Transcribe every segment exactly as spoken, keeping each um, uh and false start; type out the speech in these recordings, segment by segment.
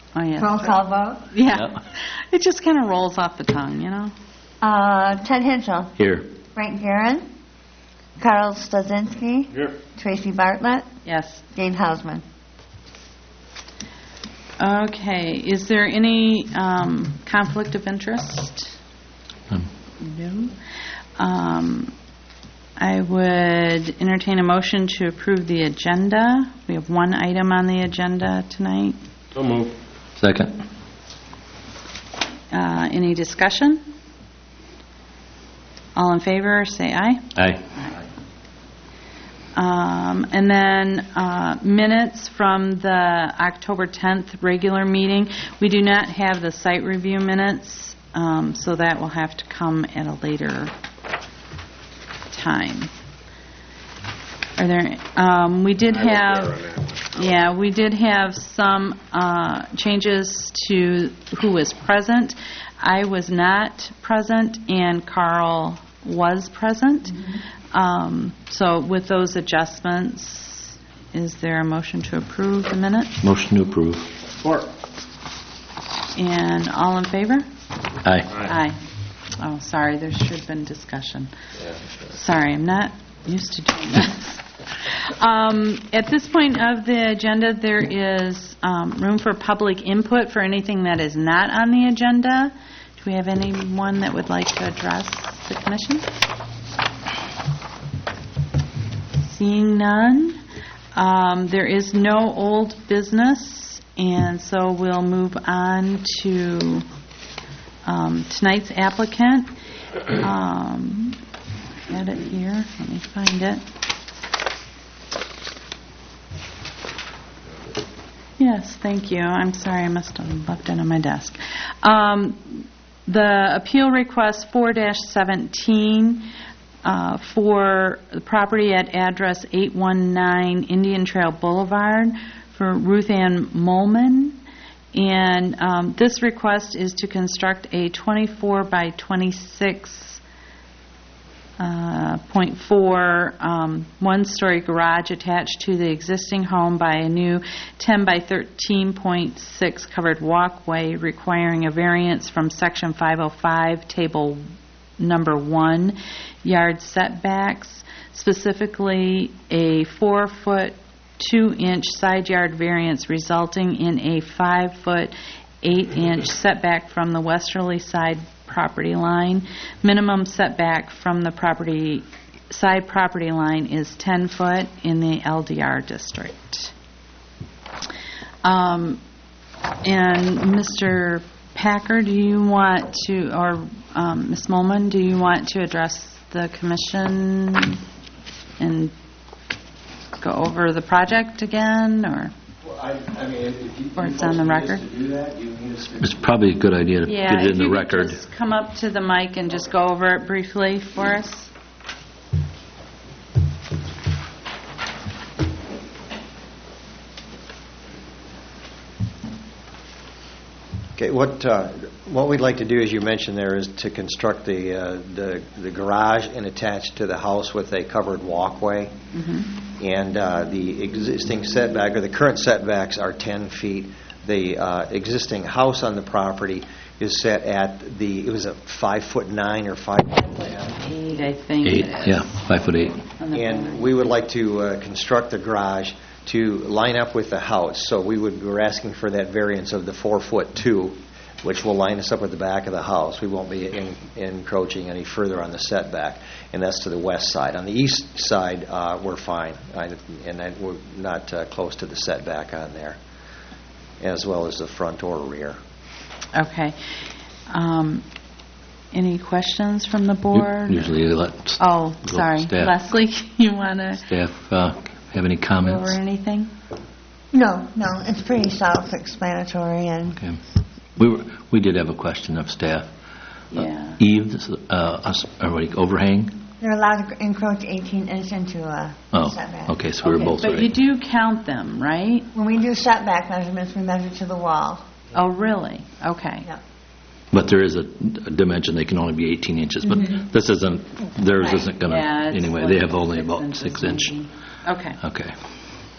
Oh, yeah. Roll call vote. Yeah. Yep. It just kind of rolls off the tongue, you know? Uh, Ted Hinchell. Here. Frank Guerin. Carl Stasinski. Here. Tracy Bartlett. Yes. Jane Hausman. Okay. Is there any um, conflict of interest? Um, No. Um, I would entertain a motion to approve the agenda. We have one item on the agenda tonight. So move. Second. Uh, Any discussion? All in favor, say aye. Aye. Um, And then uh, minutes from the October tenth regular meeting. We do not have the site review minutes, um, so that will have to come at a later time. Are there, um, we did I was there have, on that one. yeah, we did have some uh, changes to who was present. I was not present, and Carl was present. Um, So with those adjustments, is there a motion to approve the minutes? Motion to approve. Support. And all in favor? Aye. Aye. Oh, sorry, there should have been discussion. Sorry, I'm not used to doing this. Um, At this point of the agenda, there is um, room for public input for anything that is not on the agenda. Do we have anyone that would like to address the commission? Seeing none, um, there is no old business, and so we'll move on to um, tonight's applicant. Um, I had it here. Let me find it. Yes, thank you. I'm sorry, I must have left it on my desk. Um, the appeal request four dash seventeen uh, for the property at address eight one nine Indian Trail Boulevard for Ruth Ann Molman. And um, this request is to construct a twenty-four by twenty-six Uh, point four um, one-story garage attached to the existing home by a new ten by thirteen point six covered walkway requiring a variance from Section five oh five, Table Number one, yard setbacks, specifically a four-foot, two-inch side yard variance resulting in a five-foot, eight-inch setback from the westerly side property line. Minimum setback from the property side property line is ten foot in the L D R district. Um, and Mister Packer, do you want to, or um, Miz Molman, do you want to address the commission and go over the project again, or? Well, I, I mean, if you, Or you it's on the folks need us record? to do that, you need us to. It's probably a good idea to Yeah, get it if in the you could record. just come up to the mic and just go over it briefly for us. Okay, what uh, what we'd like to do, as you mentioned there, is to construct the uh, the the garage and attach to the house with a covered walkway. Mm-hmm. And uh, the existing setback, or the current setbacks, are ten feet. The uh, existing house on the property is set at the, it was a five foot nine or five foot ten. Eight, I think. Eight, it is. yeah, five foot eight. On the And corner. we would like to uh, construct the garage to line up with the house. So we would, we're asking for that variance of the four foot two, which will line us up with the back of the house. We won't be in, encroaching any further on the setback, and that's to the west side. On the east side, uh, we're fine, I, and I, we're not uh, close to the setback on there, as well as the front or rear. Okay. Um, Any questions from the board? Usually they let s- Oh, go sorry. staff. Leslie, you want to Staff uh, have any go comments? over anything? No, no, it's pretty self-explanatory, and Okay. We were, we did have a question of staff. Uh, Yeah. Eaves, uh, us, are we overhang? they're allowed to encroach eighteen inches into a Oh, setback. okay, so we were Okay, both but you right. do count them, right? When we do setback measurements, we measure to the wall. Oh, really? Okay. Yeah. But there is a a dimension, they can only be eighteen inches, but this isn't, theirs Right. isn't going to, Yeah, it's anyway, like they have only six about inches six inch. maybe. Okay. Okay.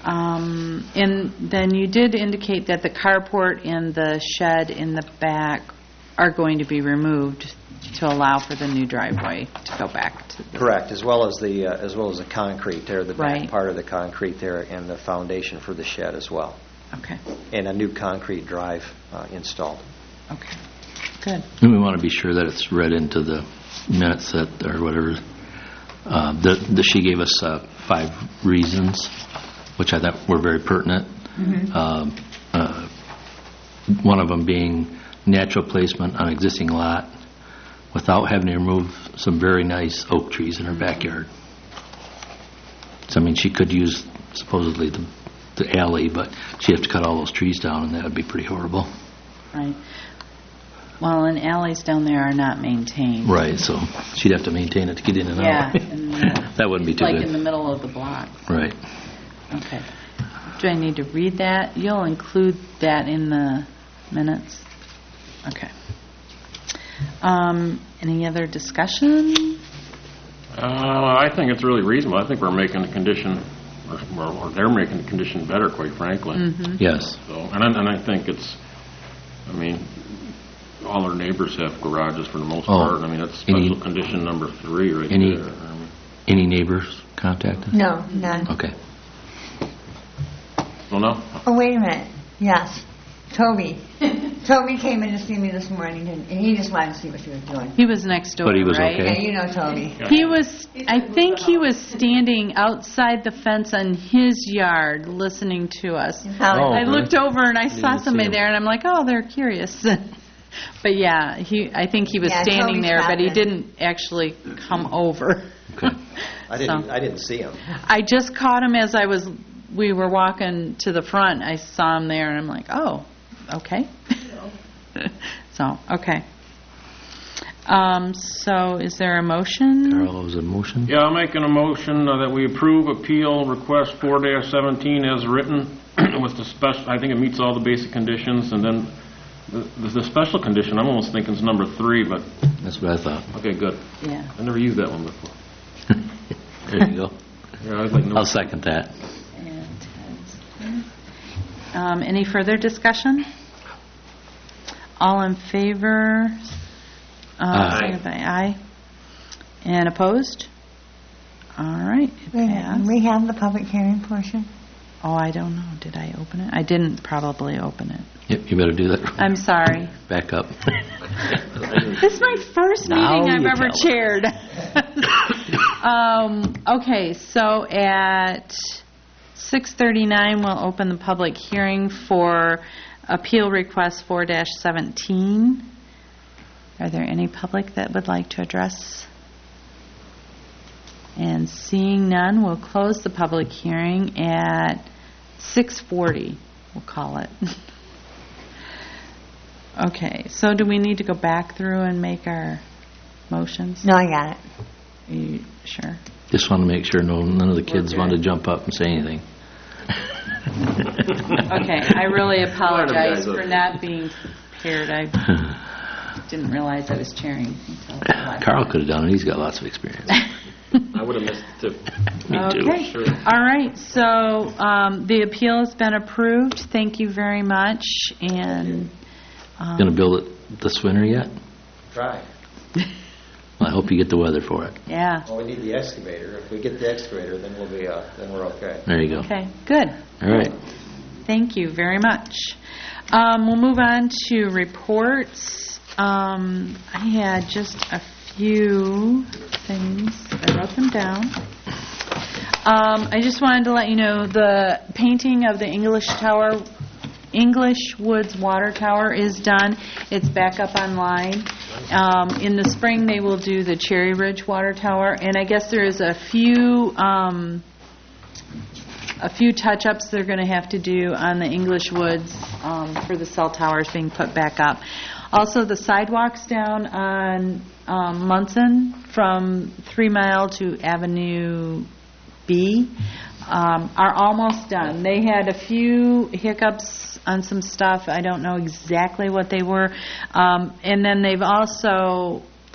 Um, And then you did indicate that the carport and the shed in the back are going to be removed to allow for the new driveway to go back to the... Correct, as well as the, uh, as well as the concrete there, the back Right. part of the concrete there, and the foundation for the shed as well, Okay, and a new concrete drive uh, installed. okay, good. And we want to be sure that it's read into the minutes that, or whatever, uh, that that she gave us uh, five reasons, which I thought were very pertinent. Um, uh, One of them being natural placement on existing lot without having to remove some very nice oak trees in her backyard. So, I mean, she could use supposedly the the alley, but she'd have to cut all those trees down, and that would be pretty horrible. Right. Well, and alleys down there are not maintained. Right, so she'd have to maintain it to get in and Yeah. out. and, uh, That wouldn't be too Like good. in the middle of the block. Right. Okay. Do I need to read that? You'll include that in the minutes? Okay. Um, Any other discussion? Uh, I think it's really reasonable. I think we're making the condition, or, or they're making the condition better, quite frankly. Yes. So, and I, and I think it's, I mean, all our neighbors have garages for the most Oh, part. I mean, that's any- special condition number three right any- there. I mean, Any neighbors contacted? No, none. Okay. Well, no, Oh, wait a minute. Yes. Toby. Toby came in to see me this morning, and and he just wanted to see what she was doing. He was next door, But he was right? okay? Yeah, you know Toby. He was, I think he was standing outside the fence on his yard listening to us. How- Oh. I really? looked over and I Didn't saw see somebody him. there, and I'm like, oh, they're curious. But yeah, he, I think he was Yeah, standing Toby's there, but he stopped in. didn't actually come over. Okay. I didn't, So- I didn't see him. I just caught him as I was, we were walking to the front. I saw him there, and I'm like, oh, okay. So, okay. Um, so is there a motion? Carl, was a motion? yeah, I'm making a motion uh, that we approve appeal request four dash seventeen as written with the special, I think it meets all the basic conditions, and then the, the special condition, I'm almost thinking is number three, but, That's what I thought. okay, good. Yeah. I never used that one before. There you go. Yeah, I'd like I'll number, second that. And Ted's. Um, any further discussion? All in favor? Uh, Aye. signify Aye. And opposed? All right. It Wait a passed. minute. We have the public hearing portion. Oh, I don't know. Did I open it? I didn't probably open it. Yep, you better do that. I'm sorry. Back up. This is my first Now meeting I've you ever tell chaired. um, okay, so at six thirty-nine, we'll open the public hearing for Appeal Request four dash seventeen. Are there any public that would like to address? And seeing none, we'll close the public hearing at six forty, we'll call it. Okay, so do we need to go back through and make our motions? No, I got it. Are you sure? Just want to make sure no none of the kids want to jump up and say anything. Okay, I really apologize for not being prepared. I didn't realize I was chairing until last. Carl could have done it. He's got lots of experience. I would have missed it too. Me too. Okay. Sure. All right, so um, the appeal has been approved. Thank you very much. And um, Going to build it this winter yet? Try. Well, I hope you get the weather for it. yeah. Well, we need the excavator. If we get the excavator, then we'll be, uh, then we're okay. There you go. Okay, good. All right. Thank you very much. Um, We'll move on to reports. Um, I had just a few things. I wrote them down. Um, I just wanted to let you know the painting of the English Tower, English Woods Water Tower is done. It's back up online. Um, in the spring, they will do the Cherry Ridge Water Tower, and I guess there is a few um, a few touch-ups they're going to have to do on the English Woods um, for the cell towers being put back up. Also, the sidewalks down on um, Munson from Three Mile to Avenue B um, are almost done. They had a few hiccups on some stuff. I don't know exactly what they were. Um, and then they've also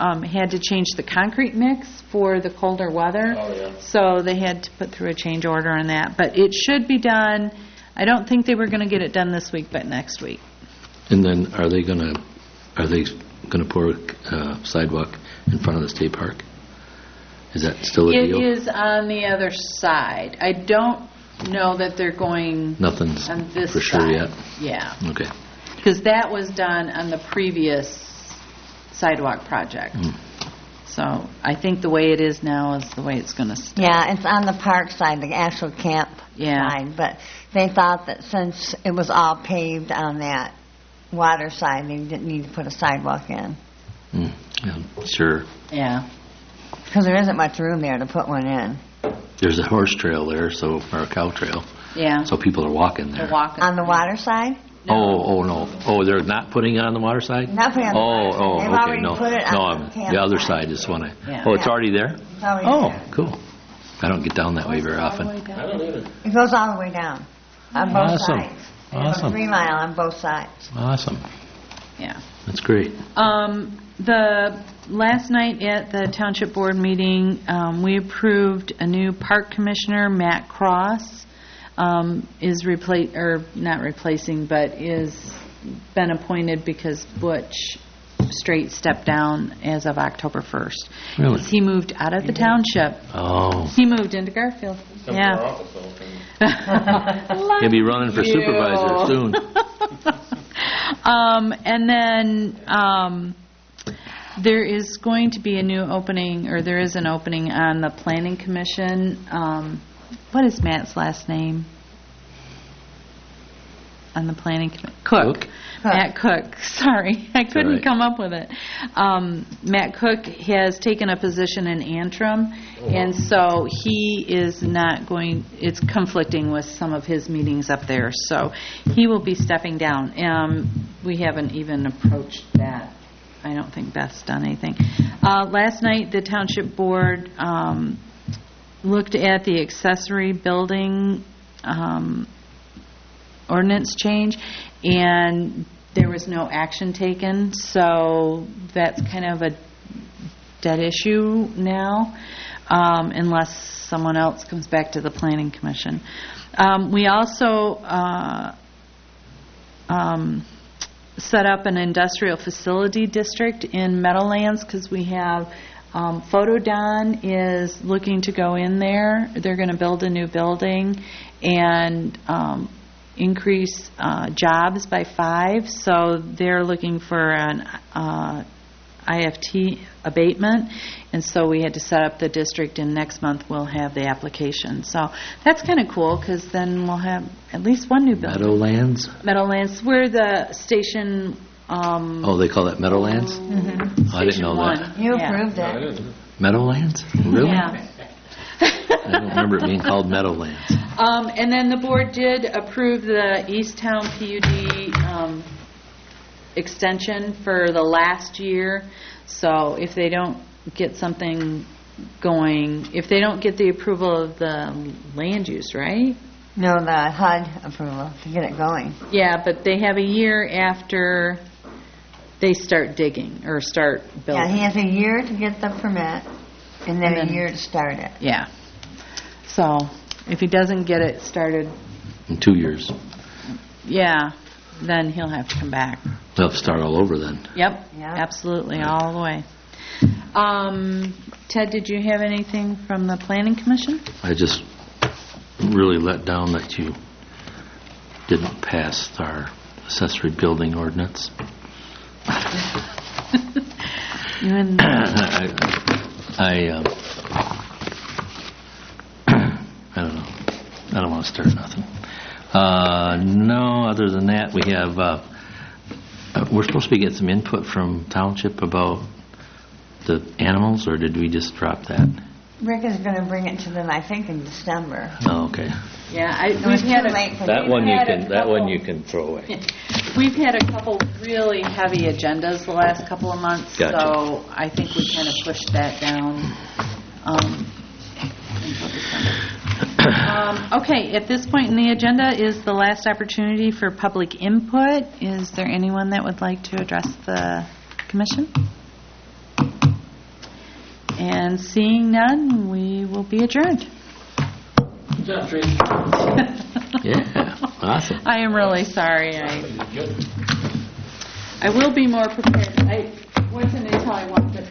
um, had to change the concrete mix for the colder weather. Oh, yeah. So they had to put through a change order on that. But it should be done. I don't think they were going to get it done this week, but next week. And then are they going to, are they going to pour a uh, sidewalk in front of the state park? Is that still a It deal? is on the other side. I don't know that they're going Nothing's on this for sure side. yet? Yeah. Okay. Because that was done on the previous sidewalk project. Mm. So I think the way it is now is the way it's going to stay. Yeah, it's on the park side, the actual camp Yeah. side. But they thought that since it was all paved on that water side, they didn't need to put a sidewalk in. Mm. Yeah, sure. Yeah. Because there isn't much room there to put one in. There's a horse trail there, so or a cow trail, Yeah. so people are walking there. They're walking. On the water side? Oh, oh no! Oh, they're not putting it on the water side. Not putting it on the oh, water side. oh, They've okay, already no, put it on no, the I'm- camp the other side. side is one. I. Yeah. Oh, it's Yeah. already there. It's already Oh, there. cool. I don't get down that way very often. I don't either. It goes all the way down on both Awesome. sides. They have a Awesome. three mile on both sides. Awesome. Yeah. That's great. Um, the last night at the township board meeting, um, we approved a new park commissioner, Matt Cross, um, is replace or not replacing, but is been appointed because Butch Straight stepped down as of October first. Really? He moved out of the township. Oh, He moved into Garfield. Come to our Yeah. office all the time. he'll be running for You. supervisor soon. Um, and then um, there is going to be a new opening, or there is an opening on the Planning Commission. Um, what is Matt's last name? On the Planning Commission? Cook. Cook? Matt Cook. Sorry, I couldn't right. come up with it. Um, Matt Cook has taken a position in Antrim, and so he is not going, it's conflicting with some of his meetings up there, so he will be stepping down. Um, we haven't even approached that. I don't think Beth's done anything. Uh, last night, the Township Board um, looked at the accessory building um, ordinance change, and there was no action taken, so that's kind of a dead issue now, um, unless someone else comes back to the Planning Commission. Um, we also uh, um, set up an industrial facility district in Meadowlands because we have um, Photodon is looking to go in there. They're going to build a new building and um, increase uh, jobs by five, so they're looking for an uh, I F T abatement, and so we had to set up the district, and next month we'll have the application. So that's kind of cool, because then we'll have at least one new building. Meadowlands? Meadowlands, where the station... Um, Oh, they call that Meadowlands? mhm, I didn't Station know one. that. You Yeah. approved No, I it. didn't. Meadowlands? Really? Yeah. I don't remember it being called Meadowlands. Um, and then the board did approve the Easttown P U D um, extension for the last year. So if they don't get something going, if they don't get the approval of the land use, right? No, the H U D approval to get it going. Yeah, but they have a year after they start digging or start Yeah, building. he has a year to get the permit, and then And then- a year to start it. Yeah. So if he doesn't get it started, In two years. yeah, then he'll have to come back. They'll have to start all over then. Yep, Yeah. absolutely, all the way. Um, Ted, did you have anything from the Planning Commission? I just really let down that you didn't pass our accessory building ordinance. You and I, I, um, I don't know. I don't want to start nothing. Uh, no, other than that, we have, uh, uh, we're supposed to be getting some input from Township about the animals, or did we just drop that? Rick is going to bring it to them, I think, in December. Oh, okay. yeah, I, It was we've too had a, late for That them. one you had a can, that one couple- you can throw away. we've had a couple really heavy agendas the last couple of months, Gotcha. so I think we kind of pushed that down. Um, until December. um, okay, at this point in the agenda is the last opportunity for public input. Is there anyone that would like to address the commission? And seeing none, we will be adjourned. Good job, Tracy. Yeah, awesome. I am really sorry. I I will be more prepared. I wasn't until I walked